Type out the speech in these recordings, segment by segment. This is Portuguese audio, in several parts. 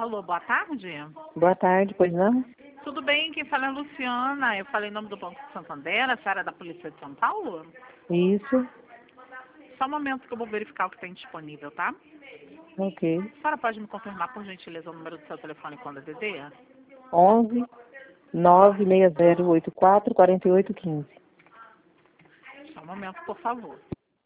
Alô, boa tarde. Boa tarde, pois não? Tudo bem? Quem fala é a Luciana. Eu falei em nome do Banco de Santander, a senhora é da Polícia de São Paulo? Isso, Só um momento que eu vou verificar o que tem disponível, tá? ok. A senhora pode me confirmar, por gentileza, o número do seu telefone quando é DD? 11 96084 4815. Só um momento, por favor.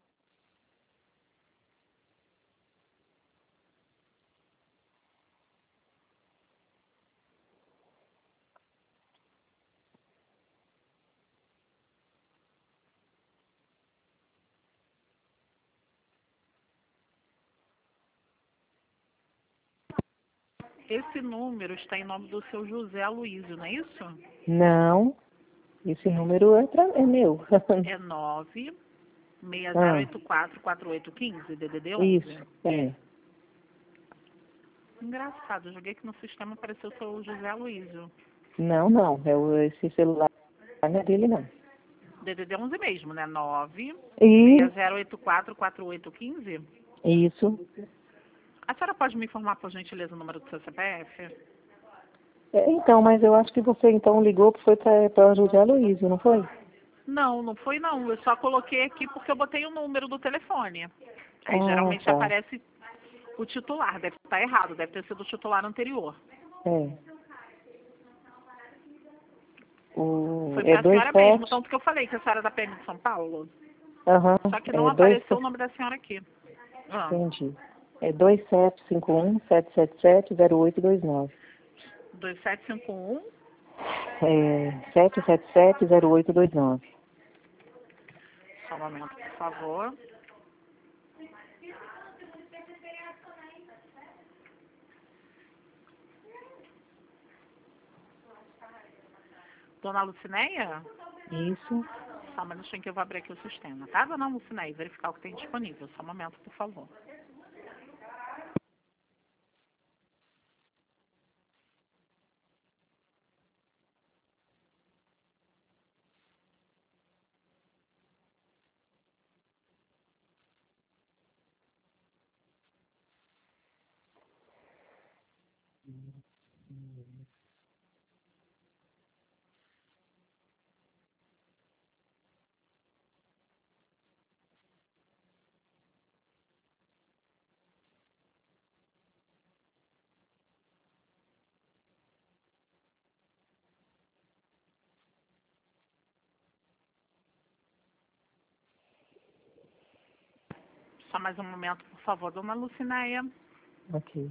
Esse número está em nome do seu José Aloysio, não é isso? Não, esse número é meu. É 9 Ah, 6084 4815, DDD 11. isso, é. Engraçado, eu joguei aqui no sistema e apareceu o seu José Aloysio. Não, esse celular não é dele, não. DDD 11 mesmo, né? 9 E 6084 4815. isso. A senhora pode me informar, por gentileza, o número do seu CPF? Então, mas eu acho que você então ligou foi para o José Luiz, não foi? Não, não foi não. Eu só coloquei aqui porque eu botei o número do telefone. Aí Ah, geralmente tá. aparece o titular. Deve estar errado, deve ter sido o titular anterior. É. Foi É para a senhora mesmo, 27. tanto que eu falei que a senhora é da PM de São Paulo. Aham, Só que não é apareceu o nome da senhora aqui. Ah, entendi. É 2751 777 0829. 2751. É 777 0829. Só um momento, por favor. Dona Lucinéia? Isso. Só um minutinho que eu vou abrir aqui o sistema, tá, dona Lucinéia? Verificar o que tem disponível. Só um momento, por favor. Só mais um momento, por favor, dona Lucinéia. Ok.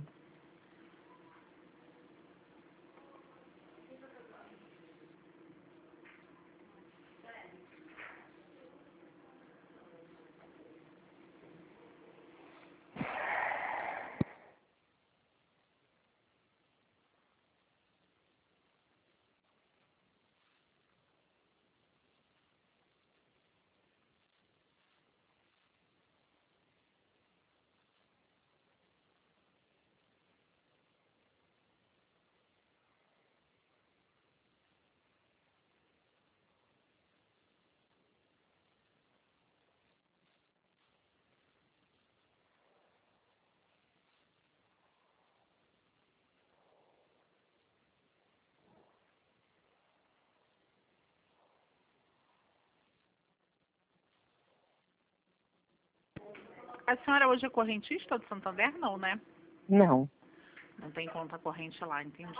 A senhora hoje é correntista do Santander? Não, né? Não. Não tem conta corrente lá, entendi.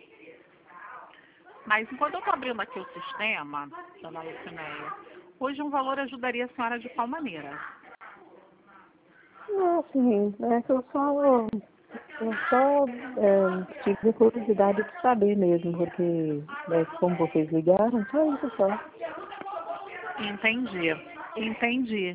Mas enquanto eu estou abrindo aqui o sistema, dona Lucinéia, hoje um valor ajudaria a senhora de qual maneira? Não, assim, é que eu só tive curiosidade de saber mesmo, porque como vocês ligaram, só isso só. Entendi, entendi.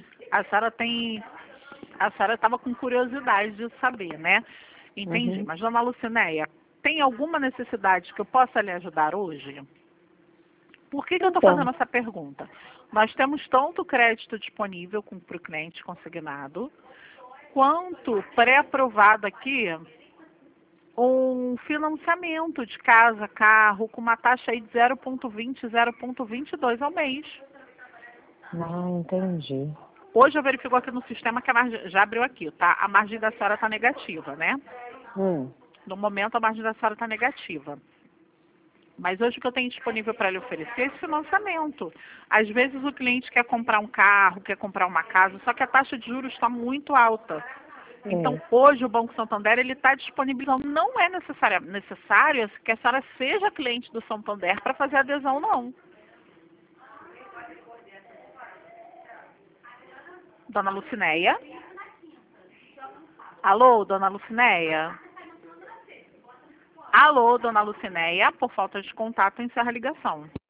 A senhora estava com curiosidade de saber, né? Entendi. Uhum. Mas, dona Lucinéia, tem alguma necessidade que eu possa lhe ajudar hoje? Por que eu estou Então, fazendo essa pergunta? Nós temos tanto crédito disponível para o cliente consignado, quanto pré-aprovado aqui um financiamento de casa, carro, com uma taxa aí de 0,20, 0,22 ao mês. não entendi. Hoje eu verifico aqui no sistema que a margem, já abriu aqui, tá? A margem da senhora está negativa, né? Hum. No momento, a margem da senhora está negativa. Mas hoje o que eu tenho disponível para lhe oferecer é esse financiamento. Às vezes o cliente quer comprar um carro, quer comprar uma casa, só que a taxa de juros está muito alta. Então, hoje o Banco Santander está disponibilizando. Não é necessário que a senhora seja cliente do Santander para fazer adesão, não. Dona Lucinéia? Alô, Dona Lucinéia? Alô, Dona Lucinéia? Por falta de contato, encerra a ligação.